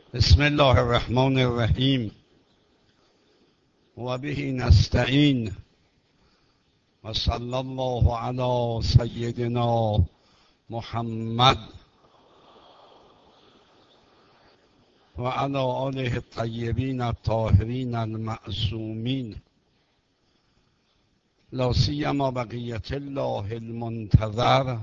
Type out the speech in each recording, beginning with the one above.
بسم الله الرحمن الرحیم و به نستعین و صلی الله علی سیدنا محمد و علی آله الطیبین الطاهرین المعصومین لا سیما بقیت الله المنتظر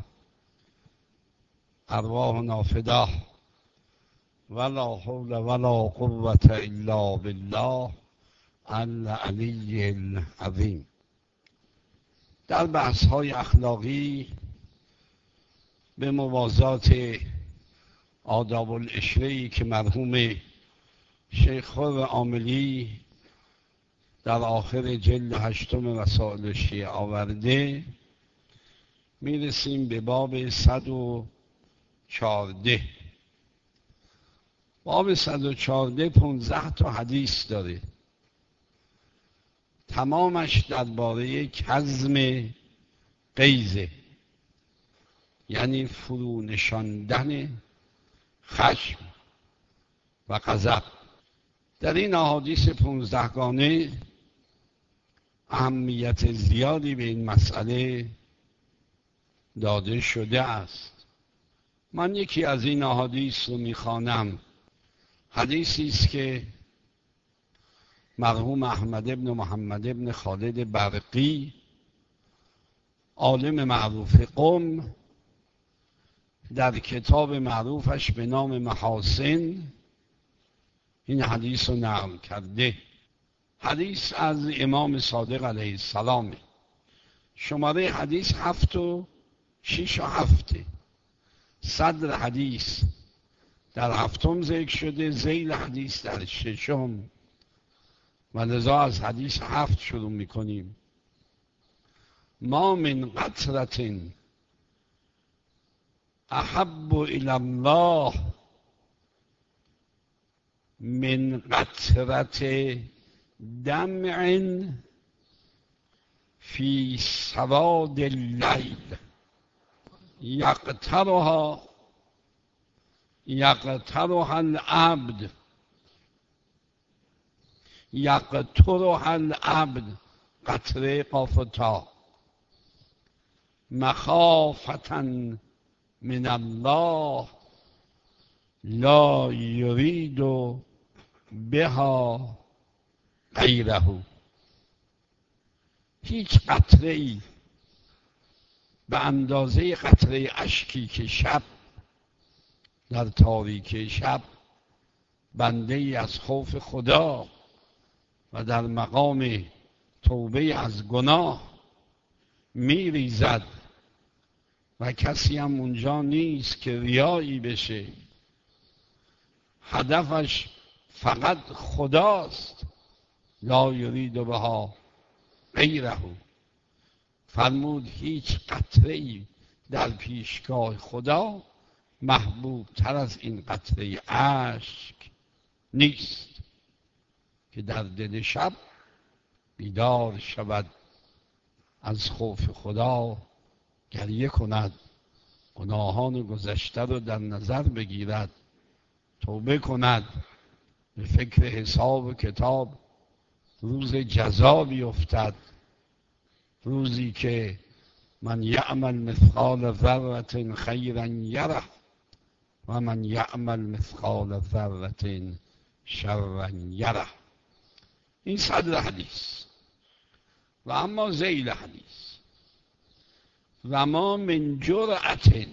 ارواحنا فداه ولا حول ولا قوة الا بالله العلی العظیم. در بحث های اخلاقی به موازات آداب العشره‌ای که مرحوم شیخ خور عاملی در آخر جلد 8 وسائل شیعه آورده میرسیم به باب 114. باب 114 15 تا حدیث داره، تمامش درباره کظم غیظه، یعنی فرو نشاندن خشم و غضب. در این احادیث 15 گانه اهمیت زیادی به این مسئله داده شده است. من یکی از این احادیث رو میخوانم. حدیثی است که مرحوم احمد ابن محمد ابن خالد برقی، عالم معروف قم، در کتاب معروفش به نام محاسن این حدیث رو نقل کرده. حدیث از امام صادق علیه السلام. شماره حدیث 7 و 6 و 7. صدر حدیث در 7 ذکر شده، ذیل حدیث در 6 و لذا از حدیث 7 شروع میکنیم. ما من قطرة احب الی الله من قطرة دمع فی سواد اللیل یقطرها العبد العبد قطره قافتا مخافة من الله لا یرید بها غیره. هیچ قطره ای به اندازه قطره اشکی که شب در تاریکی شب بنده ای از خوف خدا و در مقام توبه از گناه می ریزد و کسی هم اونجا نیست که ریایی بشه، هدفش فقط خداست، لا یرید بها غیره. فرمود هیچ قطره‌ای در پیشگاه خدا محبوب تر از این قطره اشک نیست که در دل شب بیدار شود، از خوف خدا گریه کند، گناهان گذشته رو در نظر بگیرد، توبه کند، به فکر حساب و کتاب روز جزا بیفتد، روزی که من یعمل مثقال ذره خیرا یره و من یعمل مثقال ذره شرا یره. این صدر حدیث. و اما ذیل حدیث: و ما من جرأة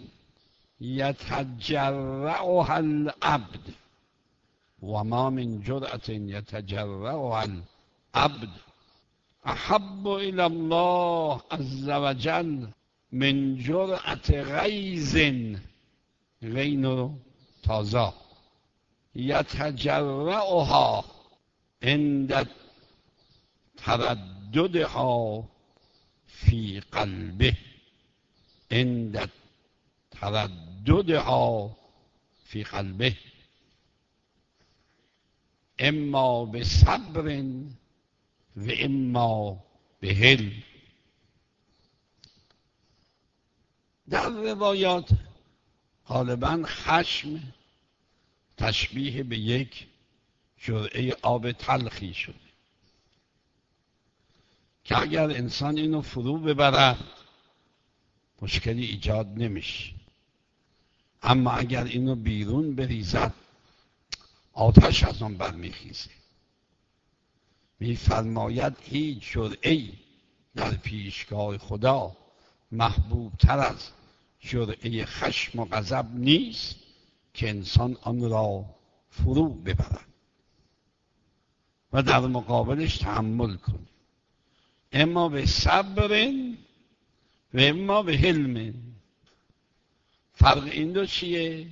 یتجرعها العبد، و ما من جرأة یتجرعها العبد احب الی الله عز وجل من جرأة غیظ، غین تازه، یتجرعها عند ترددها فی قلبه، عند ترددها فی قلبه، اما بصبر و اما بهل. در روایات غالبا خشم تشبیه به یک جرعه آب تلخی شده که اگر انسان اینو فرو ببرد مشکلی ایجاد نمیشه، اما اگر اینو بیرون بریزد آتش از آن برمیخیزه. میفرماید هیچ جرعه‌ای در پیشگاه خدا محبوب تر از جرعه خشم و غضب نیست که انسان آن را فرو ببرد و در مقابلش تحمل کنه، اما به صبر و اما به حلم. فرق این دو چیه؟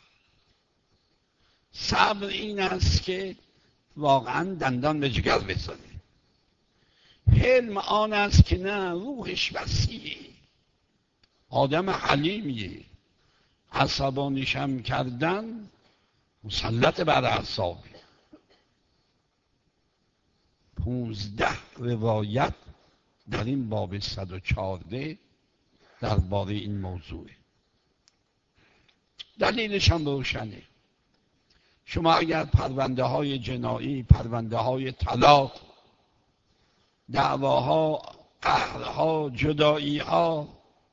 صبر این است که واقعا دندان به جگر بذاره، حلم آن است که نه، روحش وسیعه، آدم حلیمیه، عصبانیشم کردن مسلط بر اعصابه. 15 روایت در این باب 114 درباره این موضوعه. دلیلش هم روشنه. شما اگر پرونده های جنایی، پرونده های طلاق، دعواها، قهرها، جدایی ها،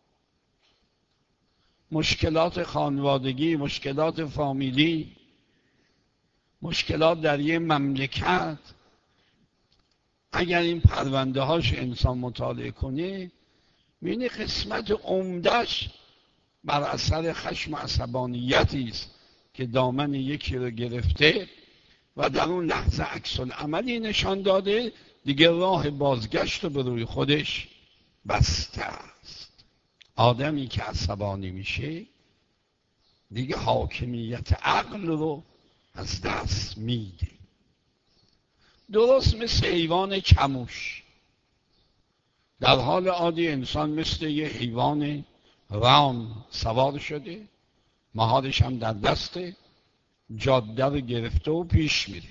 مشکلات خانوادگی، مشکلات فامیلی، مشکلات در یه مملکت، اگر این پرونده هاش انسان مطالعه کنه می‌بینی قسمت عمده‌اش بر اثر خشم و عصبانیتی است که دامن یکی رو گرفته و در اون لحظه عکس العملی نشان داده، دیگه راه بازگشت رو به روی خودش بسته است. آدمی که عصبانی میشه دیگه حاکمیت عقل رو از دست میده. درست مثل حیوان چموش. در حال عادی انسان مثل یه حیوان رام سوار شده، مهارش هم در دسته، جاده رو گرفته و پیش میره.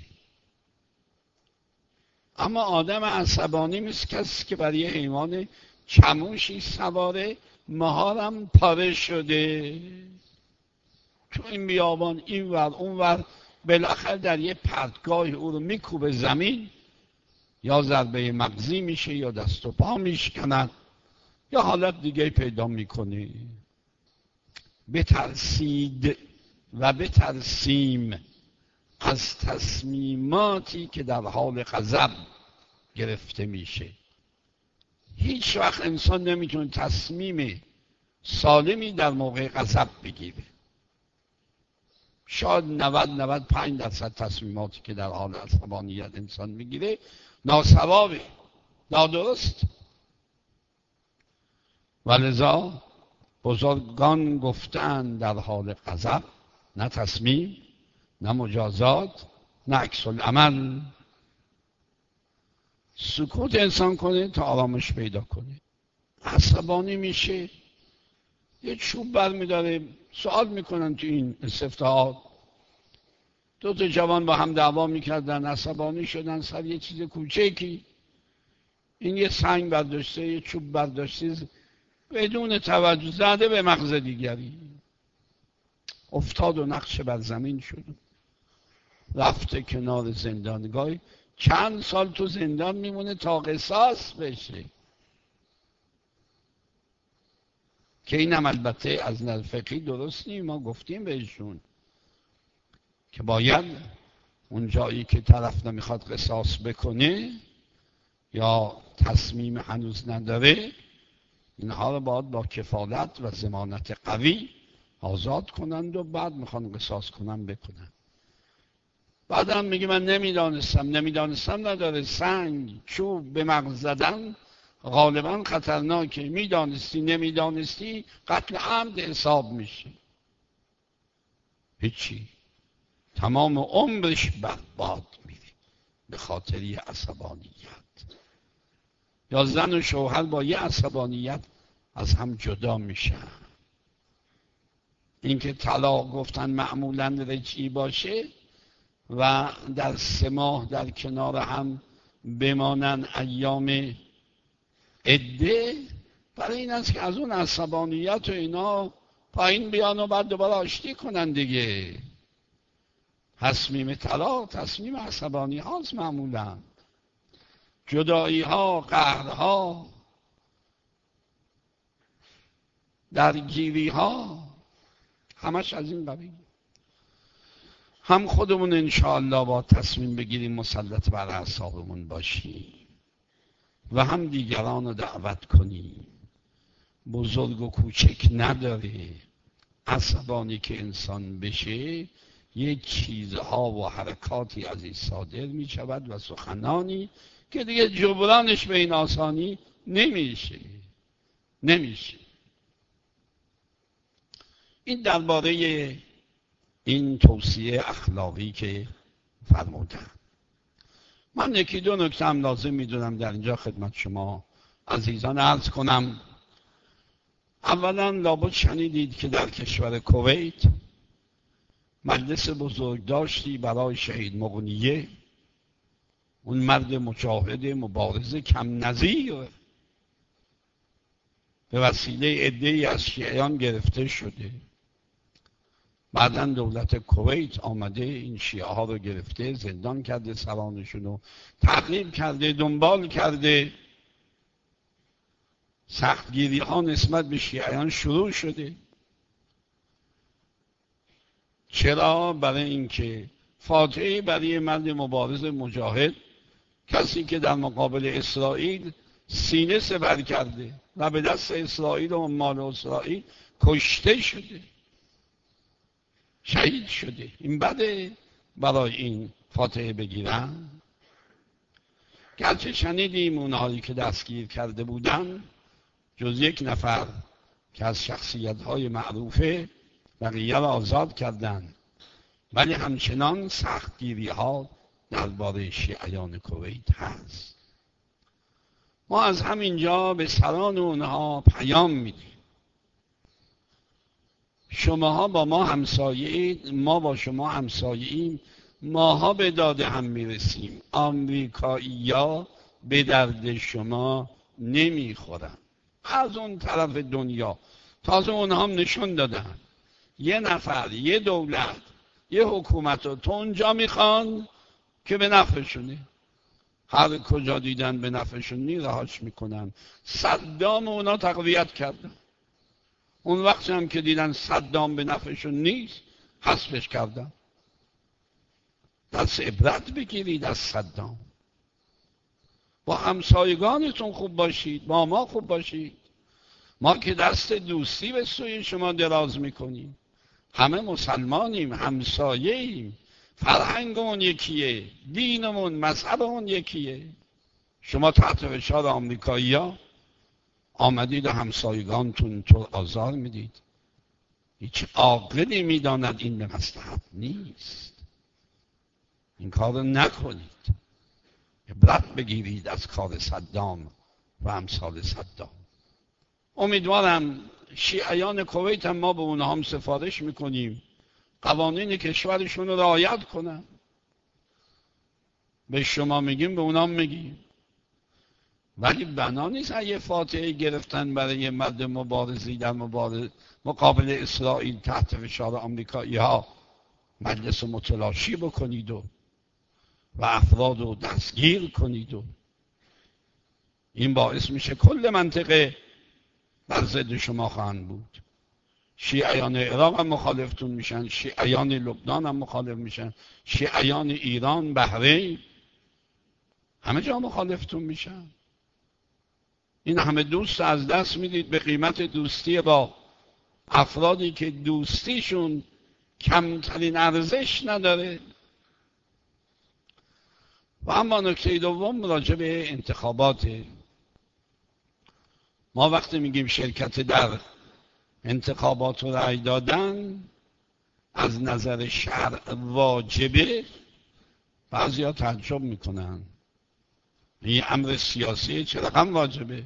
اما آدم عصبانی مثل کسی که برای حیوان چموشی سواره، مهارم پاره شده، تو این بیابان این ور اون ور، بالاخره در یه پرتگاه او رو میکوبه زمین، یا ضربه مغزی میشه یا دست و پا میشکند یا حالت دیگه پیدا میکنه. بترسید و بترسیم از تصمیماتی که در حال غضب گرفته میشه. هیچ وقت انسان نمیتونه تصمیم سالمی در موقع غضب بگیره. شاید 90-95% تصمیماتی که در حال عصبانیت انسان میگیره ناصوابه، نادرست. ولذا بزرگان گفتن در حال غضب نه تصمیم، نه مجازات، نه عکس العمل. سکوت انسان کنه تا آرامش پیدا کنه. عصبانی میشه یه چوب برمیداره، سوال میکنن تو این استفتاحات، دو تا جوان با هم دعوا میکردن، عصبانی شدن سر یه چیز کوچکی، این یه سنگ برداشته، یه چوب برداشته، بدون توجه زده به مغز دیگری، افتاد و نقش بر زمین شد، رفته کنار زندانگاه، چند سال تو زندان میمونه تا قصاص بشه. که اینم البته از نظر فقهی درست نیست. ما گفتیم بهشون که باید اون جایی که طرف نمیخواد قصاص بکنه یا تصمیم هنوز نداره، اینها رو باید با کفالت و ضمانت قوی آزاد کنند و بعد میخوان قصاص کنن بکنن. بعد هم میگه من نمیدانستم نداره. سنگ، چوب به مغز زدن غالبا خطرناکه. نمیدانستی قتل عمد حساب میشه. هیچی، تمام عمرش برباد میره به خاطر عصبانیت. یا زن و شوهر با یه عصبانیت از هم جدا میشن. اینکه طلاق گفتن معمولا رجعی باشه و در 3 ماه در کنار هم بمانن ایام عده، برای این است که از اون عصبانیت و اینا پایین بیان و بعد دوباره آشتی کنن دیگه. تصمیم طلاق تصمیم عصبانی هاست معمولا، جدایی ها، قهرها، درگیری ها، همش از این قبیل. هم خودمون انشاءالله با تصمیم بگیریم مسلط بر اعصابمون باشیم و هم دیگران رو دعوت کنیم. بزرگ و کوچک نداره، عصبانی که انسان بشه یک چیزها و حرکاتی از این صادر می شود و سخنانی که دیگه جبرانش به این آسانی نمیشه. این درباره این توصیه اخلاقی که فرمودن. من یکی دو نکته هم لازم میدونم در اینجا خدمت شما عزیزان عرض کنم. اولا لابد شنیدید که در کشور کویت مجلس بزرگداشتی برای شهید مغنیه، اون مرد مجاهد مبارز کم نظیر، به وسیله عده‌ای از شیعیان گرفته شده. بعداً دولت کویت آمده این شیعه ها رو گرفته، زندان کرده، سرانشون رو تعقیب کرده، دنبال کرده. سختگیری ها نسبت به شیعیان شروع شده. چرا؟ برای اینکه فاتحه برای مرد مبارز مجاهد، کسی که در مقابل اسرائیل سینه سپر کرده و به دست اسرائیل و مال اسرائیل کشته شده، شهید شده، این بده برای این فاتحه بگیرن. گرچه شنیدیم اونهایی که دستگیر کرده بودن جز یک نفر که از شخصیت‌های معروفه بقیه را آزاد کردند، ولی همچنان سختگیری‌ها درباره شیعیان کویت هست. ما از همینجا به سران اونها پیام میدیم: شماها با ما همسایه‌اید، ما با شما همسایه‌ایم، ماها به داد هم میرسیم. آمریکایی‌ها به درد شما نمیخورن. از اون طرف دنیا تازه اونها هم نشون دادن یه نفر، یه دولت، یه حکومت رو تو اونجا میخوان که به نفعشونه، هر کجا دیدن به نفعشون رهاش میکنن. صدام اونا تقویت کردن، اون وقت هم که دیدن صدام به نفعشون نیست حذفش کردن. دست عبرت بگیرید از صدام. با همسایگانتون خوب باشید، با ما خوب باشید. ما که دست دوستی به سوی شما دراز میکنیم، همه مسلمانیم، همسایه‌ایم، فرهنگمون یکیه، دینمون، مذهبمون یکیه. شما تحت فشار آمریکایی‌ها آمدید و همسایگانتون تو آزار میدید. هیچ عاقلی میداند این به مصلحت نیست. این کار رو نکنید. عبرت بگیرید از کار صدام و امثال صدام. امیدوارم شیعیان کویت هم ما به اونها هم سفارش میکنیم قوانین کشورشون رو رعایت کنن. به شما میگیم، به اونها میگیم، ولی بنا نیست اگه فاتحه گرفتن برای مرد مبارزی در مقابل اسرائیل تحت فشار آمریکایی ها مجلس متلاشی بکنید و افراد رو دستگیر کنید و این باعث میشه کل منطقه بر ضد شما خواهند بود. شیعیان عراق هم مخالفتون میشن، شیعیان لبنان هم مخالف میشن، شیعیان ایران، بحرین، همه جا مخالفتون میشن. این همه دوست از دست میدید به قیمت دوستی با افرادی که دوستیشون کمترین ارزش نداره. و اما نکته دوم راجع به انتخابات. ما وقتی میگیم شرکت در انتخابات و رأی دادن از نظر شرع واجبه، بعضی ها تعجب میکنن این امر سیاسی چرا هم واجبه؟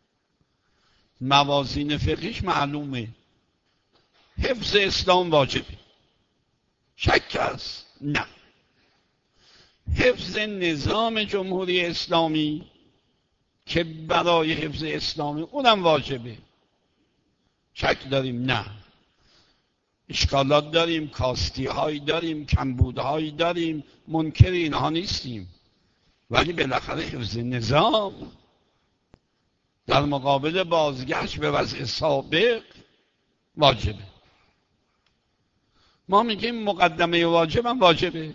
موازین فقهیش معلومه. حفظ اسلام واجبه، شک است؟ نه. حفظ نظام جمهوری اسلامی که برای حفظ اسلامی اونم واجبه، شک داریم؟ نه. اشکالات داریم، کاستی هایی داریم، کمبودهایی داریم، منکر اینها نیستیم، ولی بالاخره حفظ نظام در مقابل بازگشت به وضع سابق واجبه. ما میگیم مقدمه واجب هم واجبه.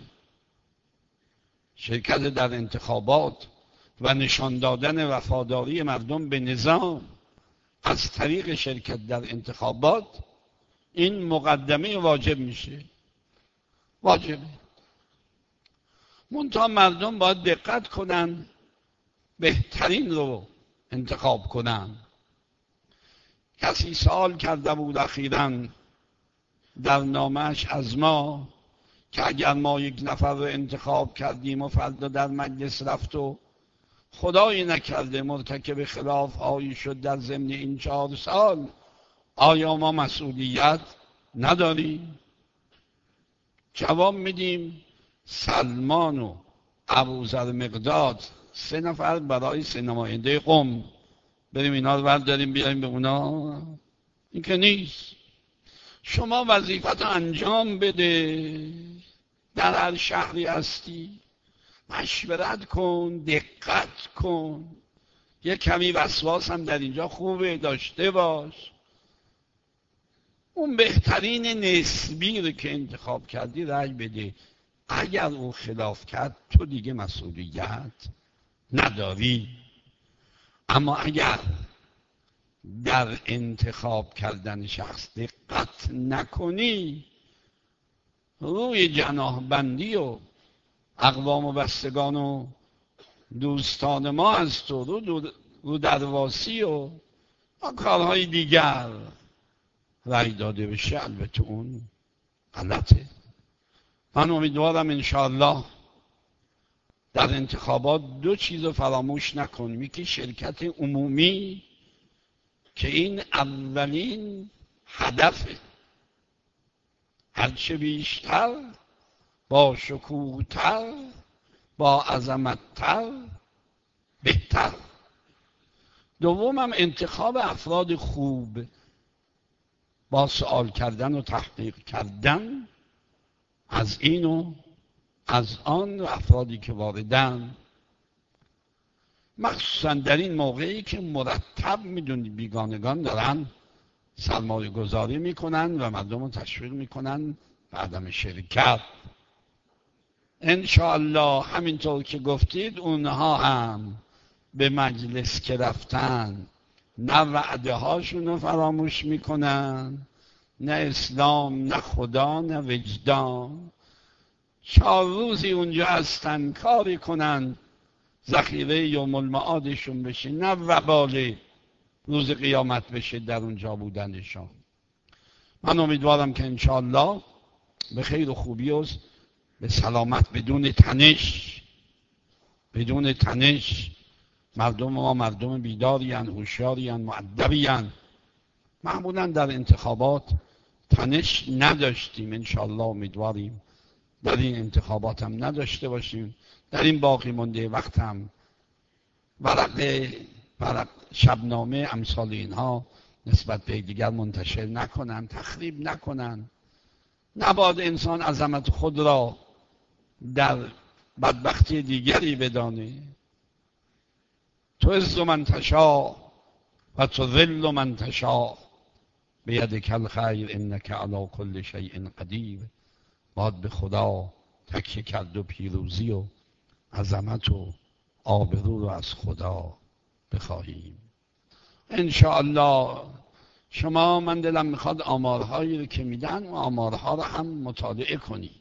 شرکت در انتخابات و نشان دادن وفاداری مردم به نظام از طریق شرکت در انتخابات، این مقدمه واجب میشه. واجبه. منتها مردم باید دقت کنن، بهترین رو انتخاب کنن. کسی سوال کرده بود اخیراً در نامش از ما که اگر ما یک نفر رو انتخاب کردیم و فردا در مجلس رفت و خدایی نکرده مرتکب خلاف هایی شد در ضمن این 4 سال، آیا ما مسئولیت نداریم؟ جواب میدیم سلمان و ابوذر مقداد 3 نفر برای 3 نماینده قم بریم اینا رو برداریم بیاریم به اونا؟ این که نیست. شما وظیفت انجام بده. در هر شهری هستی مشورت کن، دقت کن. یه کمی وسواس هم در اینجا خوبه داشته باش. اون بهترین نسبی رو که انتخاب کردی رأی بده. اگر اون خلاف کرد تو دیگه مسئولیت نداری. اما اگر در انتخاب کردن شخص دقت نکنی، روی جناح بندی و اقوام و بستگان و دوستان ما از تو رو درواسی و کارهای دیگر رأی داده بشه، البته اون غلطه. من امیدوارم انشاءالله در انتخابات 2 چیز رو فراموش نکنیم. یکی شرکت عمومی که این اولین هدفه، هرچه بیشتر، با شکوه‌تر، با عظمت‌تر، بهتر. دومم انتخاب افراد خوب با سوال کردن و تحقیق کردن از این و از آن افرادی که واردن، مخصوصا در این موقعی که مرتب میدونید بیگانگان دارن سرمایه گذاری میکنن و مردم رو تشویق میکنن به عدم شرکت. انشاءالله همینطور که گفتید اونها هم به مجلس که رفتن نه وعده هاشون رو فراموش میکنن، نه اسلام، نه خدا، نه وجدان. 4 روزی اونجا هستن کاری کنن ذخیره یوم المعادشون بشه، نه وبال روز قیامت بشه در اونجا بودنشان. من امیدوارم که انشاءالله به خیر و خوبی و به سلامت، بدون تنش مردم ما مردم بیدارین، هوشیارین، مؤدبین. معمولا در انتخابات تنش نداشتیم، انشاءالله امیدواریم در این انتخابات هم نداشته باشیم. در این باقی مونده وقت هم ورق شبنامه امثال اینها نسبت به دیگر منتشر نکنن، تخریب نکنن. نباید انسان عظمت خود را در بدبختی دیگری بدانه. تعز من تشاء و تذل من تشاء بیدک الخیر انک علی کل شیء قدیر. باید به خدا تکیه کرد و پیروزی و عظمت و آبرو رو از خدا بخواهیم. انشاءالله شما، من دلم میخواد آمارهایی رو که میدن و آمارها رو هم مطالعه کنید.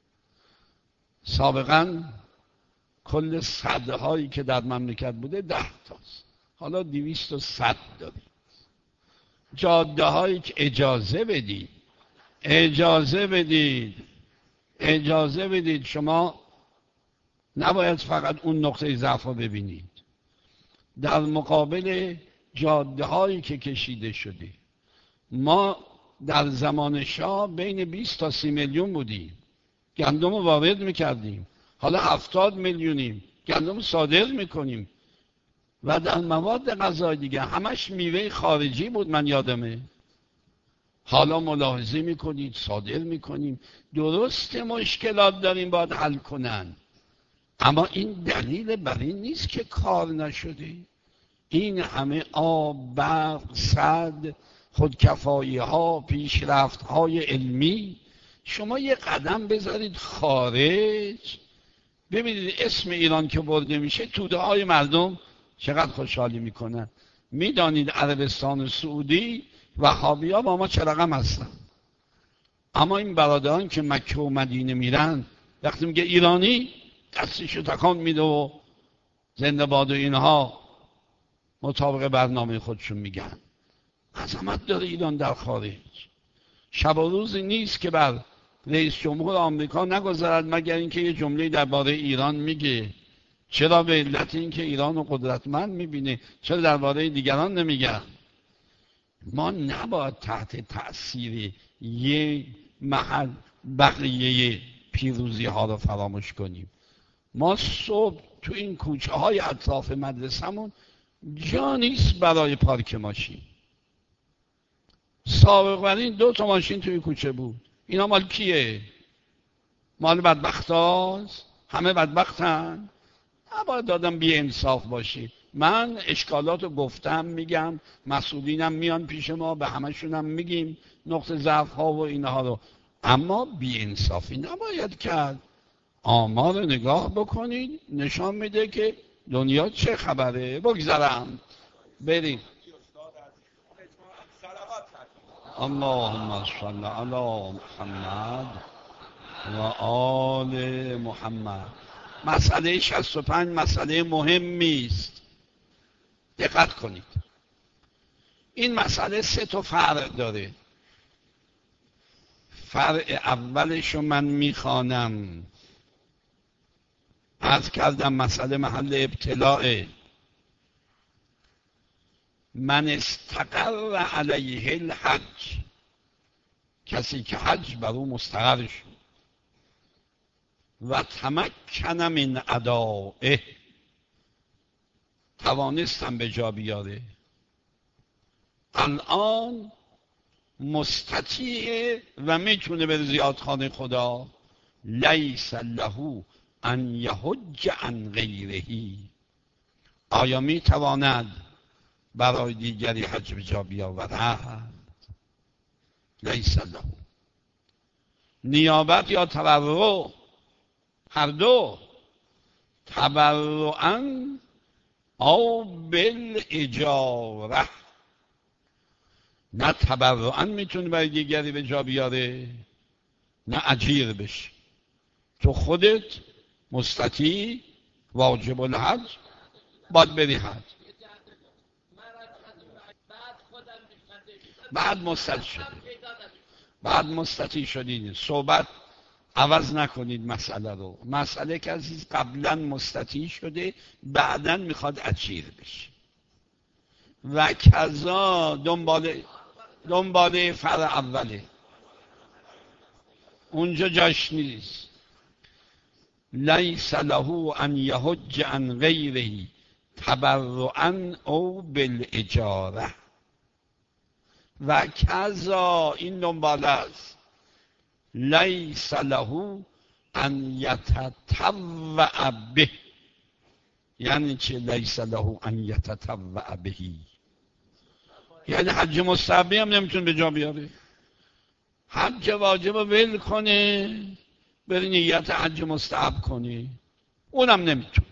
سابقا کل صدهایی که در مملکت بوده 10 تاست، حالا 200 و 100 دارید. جاده هایی که اجازه بدید شما نباید فقط اون نقطه ضعف رو ببینید. در مقابل جاده هایی که کشیده شده، ما در زمان شاه بین 20 تا 30 میلیون بودیم، گندم رو وارد میکردیم. حالا 70 میلیونیم، گندم صادر میکنیم. و در مواد غذایی دیگه همش میوه خارجی بود، من یادمه. حالا ملاحظه میکنید، صادر میکنیم، درست مشکلات داریم باید حل کنن، اما این دلیل بر این نیست که کار نشده. این همه آب، برق، سد، خودکفایی ها، پیشرفت های علمی، شما یه قدم بذارید خارج، ببینید اسم ایران که برده میشه توده های مردم چقدر خوشحالی میکنن. میدانید عربستان سعودی وهابی ها با ما چه رقم هستن، اما این برادران که مکه و مدینه میرن وقتی میگه ایرانی دستشو تکان میده و زنده باد و اینها مطابق برنامه خودشون میگن. عظمت داره ایران در خارج. شب و روزی نیست که بر رئیس جمهور آمریکا نگذارد مگر اینکه یه جمله درباره ایران میگه. چرا؟ به علت اینکه ایران رو قدرتمند میبینه. چرا درباره دیگران نمیگن؟ ما نباید تحت تأثیر یه محل بقیه پیروزی ها رو فراموش کنیم. ما صبح تو این کوچه های اطراف مدرسمون جا نیست برای پارک ماشین. سابق بر این 2 تا ماشین توی کوچه بود. اینا مال کیه؟ مال بدبخت هاست؟ همه بدبختن؟ نباید دادم بی انصاف باشی. من اشکالات رو گفتم، میگم، مسئولینم میان پیش ما، به همشونم میگیم نقطه ضعف ها و اینها رو، اما بی انصافی نباید کرد. آمار رو نگاه بکنید نشان میده که دنیا چه خبره. بگذارم بریم. اللهم صل علی محمد و آل محمد. مسئله 65 مسئله مهمی است. دقت کنید. این مسئله 3 تا فرع داره. فرع اولش رو من میخوانم. عرض کردم مسئله محل ابتلاء. من استقر علیه الحج، کسی که حج بر او مستقر شد و تمکن من ادائه، توانستم به جا بیاره، الان مستطیع و میتونه به زیادخانه خدا، لیس له ان یحج عن غیره، آیا میتواند برای دیگری حج به جا بیاورد؟ لیس له. نیابت یا تبرع، هر دو، تبرعاً او بالاجاره. نه تبرعاً میتونه برای دیگری به جا بیاره، نه اجیر بشه. تو خودت مستطیع، واجب الحج، باید بری حج. بعد مستطیع شدید. صحبت عوض نکنید مسئله رو. مسئله که عزیز قبلا مستطیع شده، بعدا میخواد اجیر بشه و کذا دنباله فرع اوله، اونجا جاش نیست. لیس له ان یحج عن غیره تبرعا او بالاجاره و کذا، این دنباله است. لیس له ان یتطوع به، یعنی چه لیس له ان یتطوع به؟ یعنی حج مستحبی هم نمیتونه به جا بیاره. حج واجب رو ول کنه بری نیت حج مستحب کنه، اونم نمیتونه.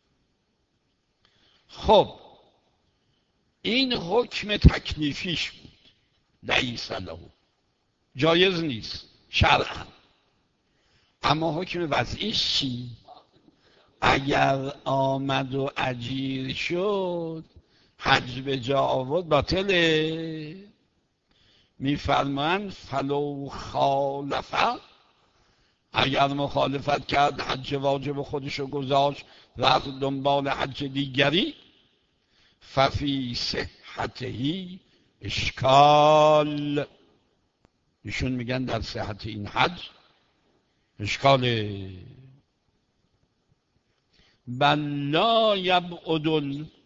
خب این حکم تکلیفیش بود. لیس له، جایز نیست شرعا. اما حکم وضعیش چی؟ اگر آمد و اجیر شد، حج به جا آورد، باطله. میفرمایند فلو خالف، اگر مخالفت کرد، حج واجب خودشو گذاشت رفت دنبال حج دیگری، ففی صحته اشکال، ایشون میگن در صحت این حج اشکاله. بل لا یبعد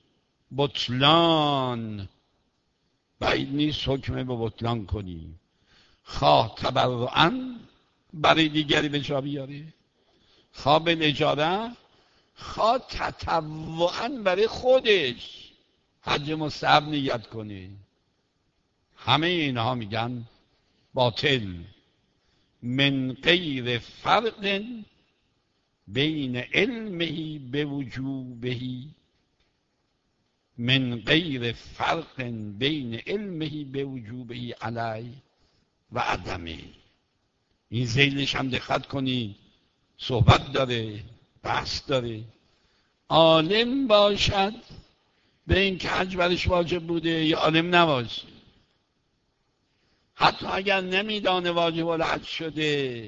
البطلان، بعید نیست حکم به بطلان کنی. خواه تبرعاً برای دیگری به جا بیاره، خواه به اجاره، خواه تطوعاً برای خودش حج مستحب نیت کنه. همه اینها میگن باطل. من غیر فرق بین علمه به وجوبه، من غیر فرق بین علمه به وجوبه علی و عدمه. این ذیلش هم دقت کنید، صحبت داره، بحث داره. عالم باشد به این که حج برش واجب بوده یا عالم نباشه، حتی اگر نمیدانه واجب الحج شده،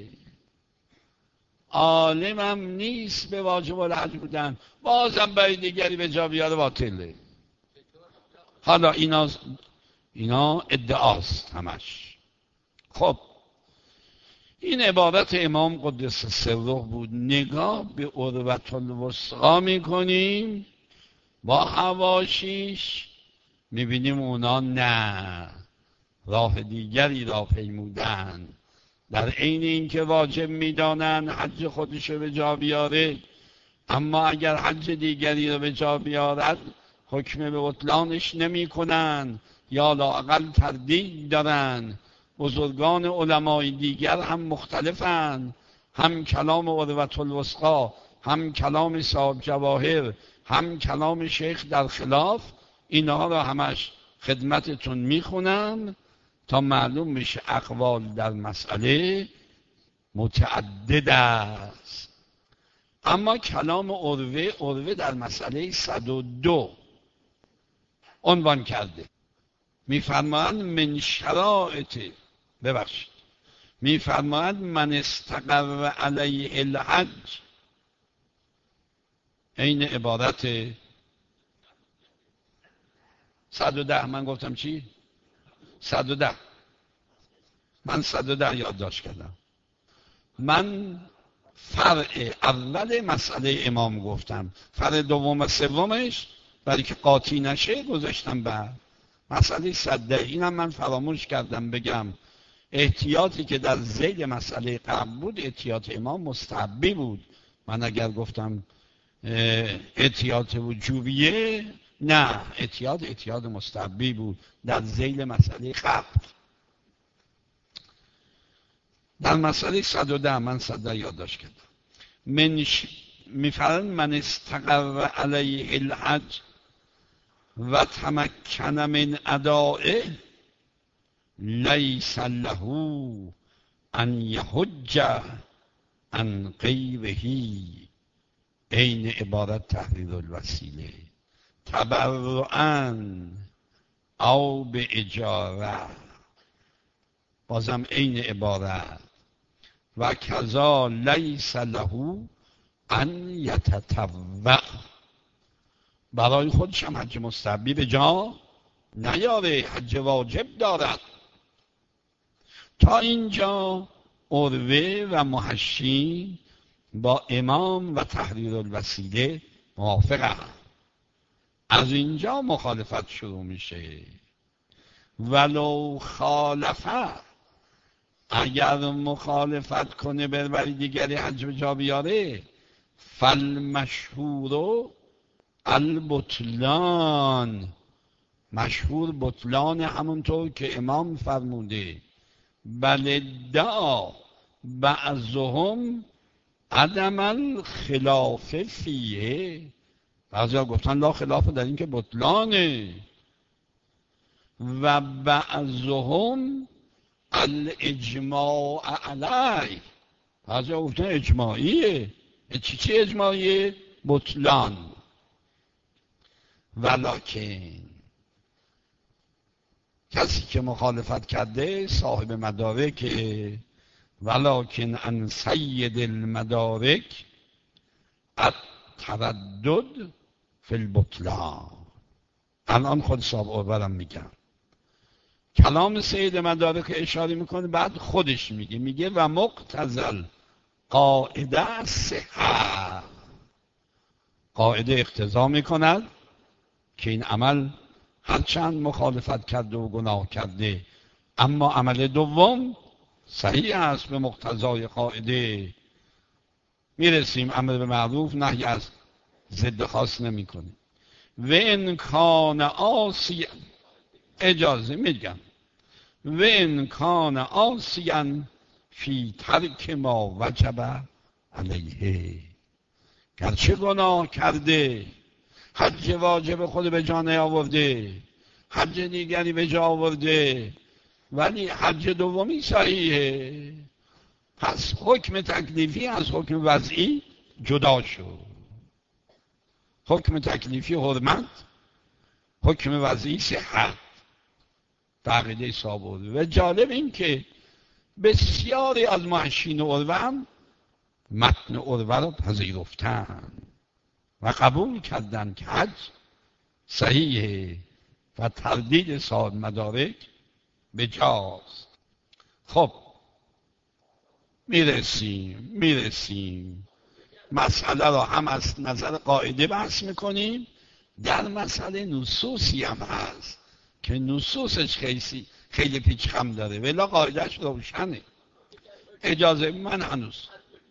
عالمم نیست به واجب الحج بودن، بازم برای دیگری به جا بیاره باطله. حالا اینا ادعاست همش. خب این عبارت امام قدس سره بود. نگاه به عروة الوثقی میکنیم با حواشیش، میبینیم اونا نه، راه دیگری را پیمودن. در عین اینکه واجب میدانن حج خودشو به جا بیاره، اما اگر حج دیگری را به جا بیارد حکم به بطلانش نمی کنن یا لااقل تردید دارن. بزرگان علمای دیگر هم مختلفن، هم کلام عروة الوثقی، هم کلام صاحب جواهر، هم کلام شیخ در خلاف. اینها را همش خدمتتون میخونم تا معلوم بشه اقوال در مسئله متعدد است. اما کلام عروه در مسئله 102 عنوان کرده. میفرمایند من شرائط، میفرمایند من استقر علیه الحج. این عبارت 110. من گفتم چی؟ 110. من 110 یادداشت کردم. من فرع اول مسئله امام گفتم، فرع دوم و سومش برای که قاطی نشه گذاشتم بعد. مسئله 110 اینم من فراموش کردم بگم، احتیاطی که در ذیل مسئله قبل بود احتیاط امام مستحبی بود. من اگر گفتم احتیاط وجوبیه، نه، احتیاط مستحبی بود در ذیل مسئله قبل. در مسئله 110 من 110 یادداشت کردم. میفرمایند من استقر علیه الحج و تمکن من ادائه لیس له ان یحج عن غیره. این عبارت تحریر الوسیله، تبرعاً او به اجاره، بازم این عبارت. و کذا لیس له ان یتطوع، برای خودش هم حج مستحبی به جا نیاره، حج واجب دارد. تا اینجا عروه و محشی با امام و تحریر الوسیله موافقند. از اینجا مخالفت شروع میشه. ولو خالفه، اگر مخالفت کنه برای دیگری حج به جا بیاره، فالمشهور البطلان، مشهور بطلان، همونطور که امام فرموده. بل ادعا بعضهم عدم الخلاف فیه، بعضی ها گفتن لا خلاف در این که بطلانه. و بعضهم الاجماع علی، بعضی ها گفتن اجماعیه. چی اجماعیه؟ بطلان. ولکن کسی که مخالفت کرده صاحب مدارک، ولکن عن سید المدارک التردد فی البطلان. الان خود صاحب عروه میگن، کلام سید مدارک اشاره میکنه، بعد خودش میگه و مقتضی قاعده صحت، قاعده اقتضا میکند که این عمل هرچند مخالفت کرده و گناه کرده، اما عمل دوم صحیح است به مقتضای قاعده میرسیم امر به معروف نهی از ضد خاص نمی کنیم. و انکان آسیا، اجازه میگم، و انکان آسیا فی ترک ما وجب علیه، گرچه گناه کرده، حج واجب خود به جا نیاورده، حج دیگری به جا آورده، ولی حج دومی صحیحه. پس حکم تکلیفی از حکم وضعی جدا شد. حکم تکلیفی حرمت، حکم وضعی صحت، عقیده ثابت. و جالب این که بسیاری از محشین عروه هم متن عروه را پذیرفتن و قبول کردند که حج صحیحه و تردید صاحب مدارک بجاست. خب میرسیم مسئله را هم از نظر قاعده بحث میکنیم، در مسئله نصوصی هم هست که نصوصش خیلی پیچ خم داره ولی قاعدهش روشنه. اجازه من هنوز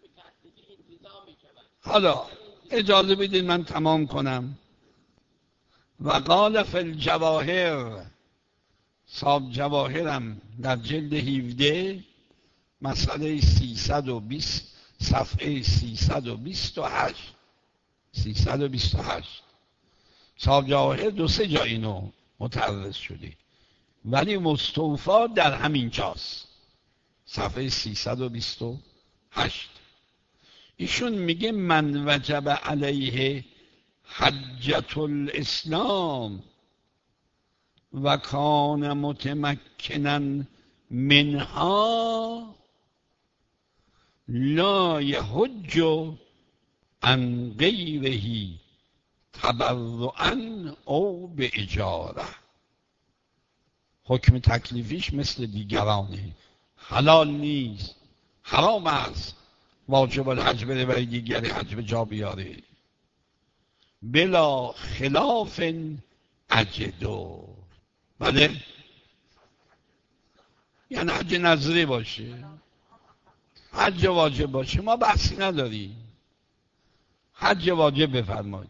حالا اجازه بدید من تمام کنم. و قال فی الجواهر، صاحب جواهرم در جلد 17 مسئله 320 صفحه 328 صاحب جواهر دو سه جا اینو متعرض شده ولی مستوفا در همین جاست، صفحه 328. ایشون میگه من وجب علیه حجت الاسلام و کان متمکنن منها لا یحج عن غیره تبرعا او به اجاره. حکم تکلیفیش مثل دیگرانه، حلال نیست، حرام است واجب الحج بره برای دیگری حج به جا بیاره، بلا خلاف اجدو. بله یعنی حج نظری باشه، حج واجب باشه، ما بحثی نداریم، حج واجب بفرمایید.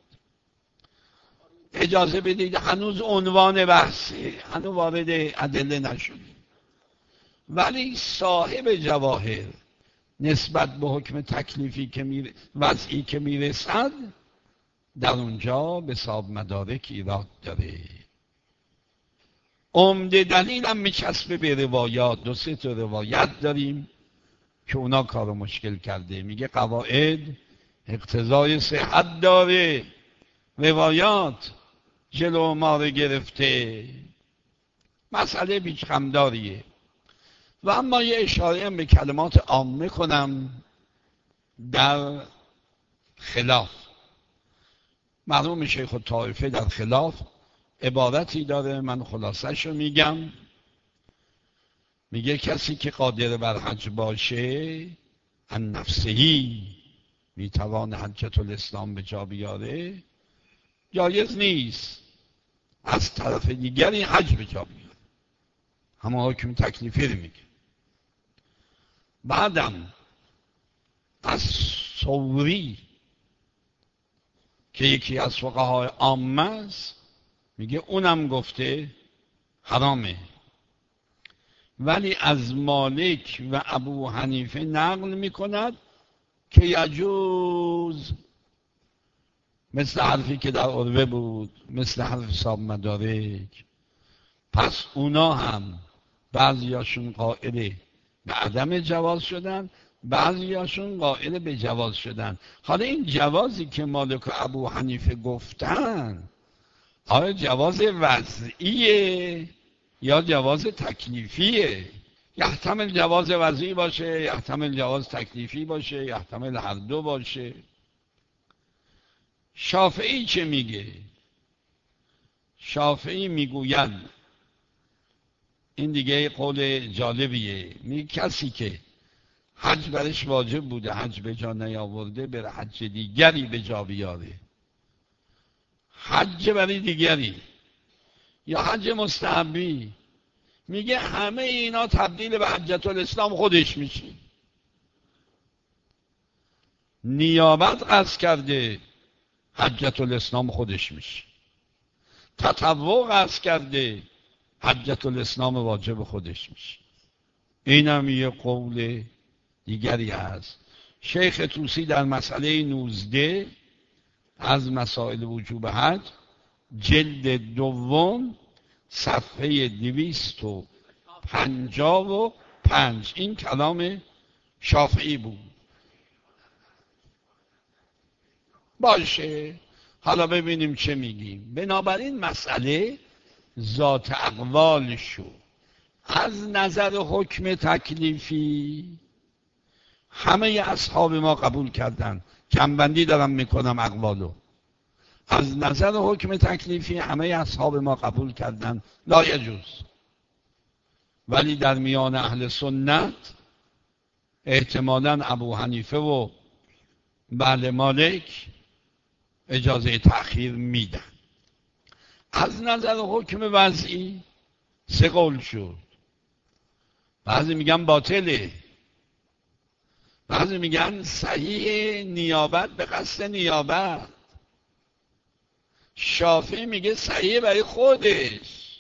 اجازه بدید هنوز عنوان بحثه، هنوز وارد ادله نشدیم، ولی صاحب جواهر نسبت به حکم تکلیفی که وضعی که میرسد در اونجا به صاحب مدارک ایراد داره. عمده دلیل هم میچسبه به روایات. دو سه تا روایت داریم که اونا کارو مشکل کرده. میگه قواعد اقتضای صحت داره، روایات جلو ما رو گرفته، مسئله بیچ خمداریه. و اما یه اشاره هم به کلمات عامه کنم در خلاف. مرحوم شیخ الطائفه در خلاف عبارتی داره، من خلاصش رو میگم. میگه کسی که قادر بر حج باشه ان نفسهی میتوان حجت الاسلام به جا بیاره، جایز نیست از طرف دیگری حج به جا بیاره. همه حکم تکلیفی رو میگه. بعدم از ثوری که یکی از فقهای عامه است میگه اونم گفته حرامه، ولی از مالک و ابو حنیفه نقل میکند که یجوز، مثل حرفی که در عروه بود، مثل حرف صاحب مدارک. پس اونا هم بعضیاشون قائل به عدم جواز شدن، بعضیاشون قائل به جواز شدن. حالا این جوازی که مالک و ابو حنیفه گفتن آیا جواز وضعیه یا جواز تکلیفیه؟ یحتمل جواز وضعی باشه، یحتمل جواز تکلیفی باشه، یحتمل هر دو باشه. شافعی چه میگه؟ شافعی میگوید، این دیگه قول جالبیه، میگه کسی که حج برش واجب بوده حج به جا نیاورده بره حج دیگری به جا بیاره، حج برای دیگری یا حج مستحبی میگه همه اینا تبدیل به حجت الاسلام خودش میشه. نیابت قصد کرده، حجت الاسلام خودش میشه. تطوع قصد کرده، حجت الاسلام واجب خودش میشه. اینم یه قول دیگری هست. شیخ طوسی در مسئله 19 از مسائل وجوب حج، جلد دوم، صفحه 255، این کلام شافعی بود. باشه، حالا ببینیم چه میگیم. بنابراین مسئله ذات اقوال شو. از نظر حکم تکلیفی همه اصحاب ما قبول کردن. جنبندی دارم میکنم اقوالو. از نظر حکم تکلیفی همه اصحاب ما قبول کردن لا یجوز. ولی در میان اهل سنت احتمالاً ابو حنیفه و بله مالک اجازه تأخیر میدن. از نظر حکم وضعی سه قول شد. بعضی میگن باطله، بعضی میگن صحیح نیابت به قصد نیابت. شافعی میگه صحیح برای خودش.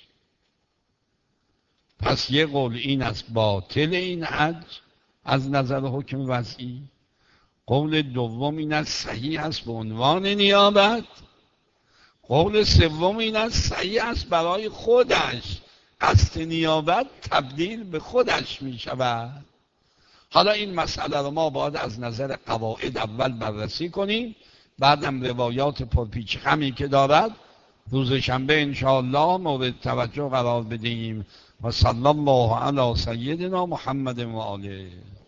پس یه قول این است باطل این حج از نظر حکم وضعی. قول دوم این است صحیح است به عنوان نیابت. قول سوم این است صحیح است برای خودش، قصد نیابت تبدیل به خودش می شود. حالا این مسئله رو ما باید از نظر قواعد اول بررسی کنیم، بعدم روایات پرپیچ خمی که دارد روز شنبه انشاءالله مورد توجه قرار بدیم. و صلی الله علی سیدنا محمد و آله.